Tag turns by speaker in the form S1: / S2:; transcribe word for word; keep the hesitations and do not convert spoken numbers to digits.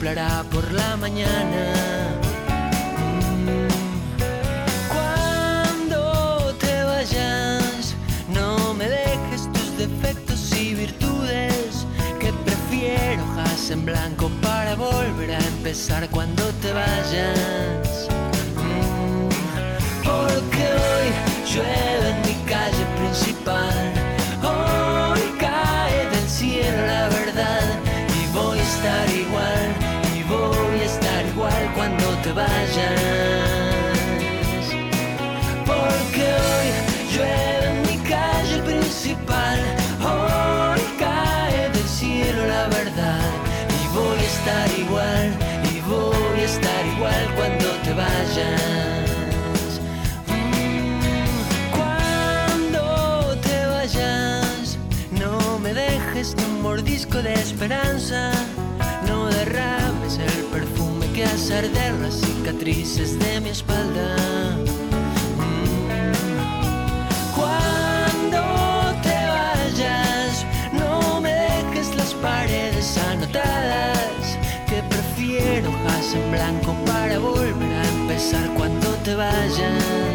S1: soplará por la mañana. Mm. Cuando te vayas, no me dejes tus defectos y virtudes, que prefiero hojas en blanco para volver a empezar cuando te vayas. Mm. Porque hoy llueve en mi calle principal, hoy cae del cielo la verdad, y voy a estar igual, y voy a estar igual cuando te vayas. Porque hoy llueve en mi calle principal, hoy cae del cielo la verdad, y voy a estar igual, y voy a estar igual cuando te vayas. Ni un mordisco de esperanza, no derrames el perfume que hace arder las cicatrices de mi espalda. Mm. Cuando te vayas, no me dejes las paredes anotadas, que prefiero hojas en blanco para volver a empezar cuando te vayas.